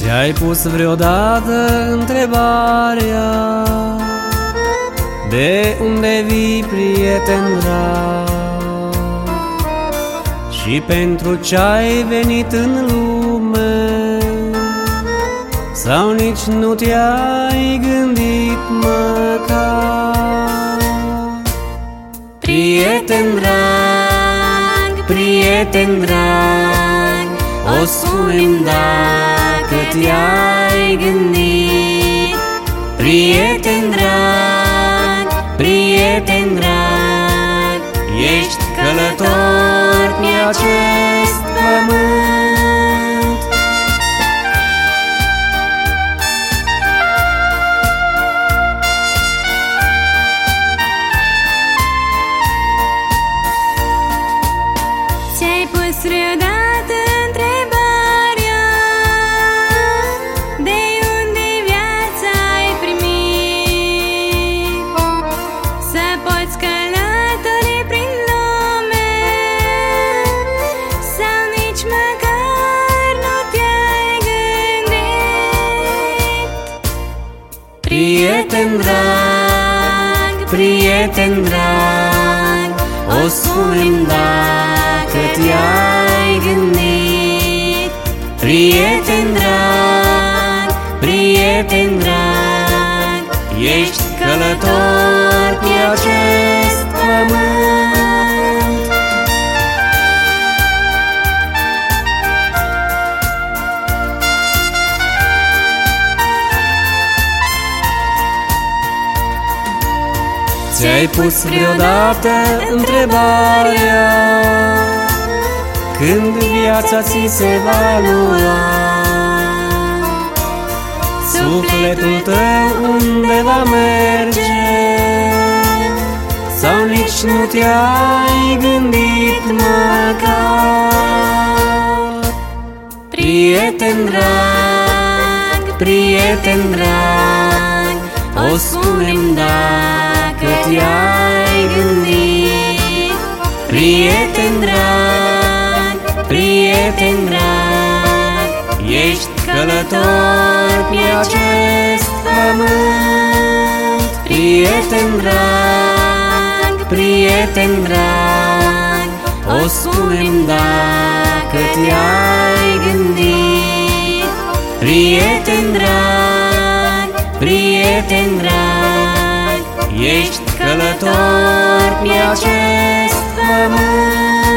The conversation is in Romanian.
Ți-ai pus vreodată întrebarea: de unde vii, prieten drag? Și pentru ce-ai venit în lume? Sau nici nu te-ai gândit măcar? Prieten drag, prieten drag, o spune-mi dacă te-ai gândit. Prieten drag, prieten drag, ești călător pe acest pământ. Ți-ai pus vreodată întrebarea: de unde viața ai primit? Să poți călători prin lume, sau nici măcar nu te-ai gândit? Prieten drag, prieten drag, o spune-mi dacă te-ai gândit. Prieten drag, prieten drag, ești călător pe acest pământ. Ți-ai pus vreodată întrebarea: când viața ți se va lua? Sufletul tău unde va merge? Sau nici nu te-ai gândit măcar? Prieten drag, prieten drag, o spune-mi dacă te-ai gândit. Prieten drag, prieten drag, ești călător pe acest pământ. Prieten drag, prieten drag, o spune-mi dacă te-ai gândit. Prieten drag, prieten drag, ești călător pe acest pământ.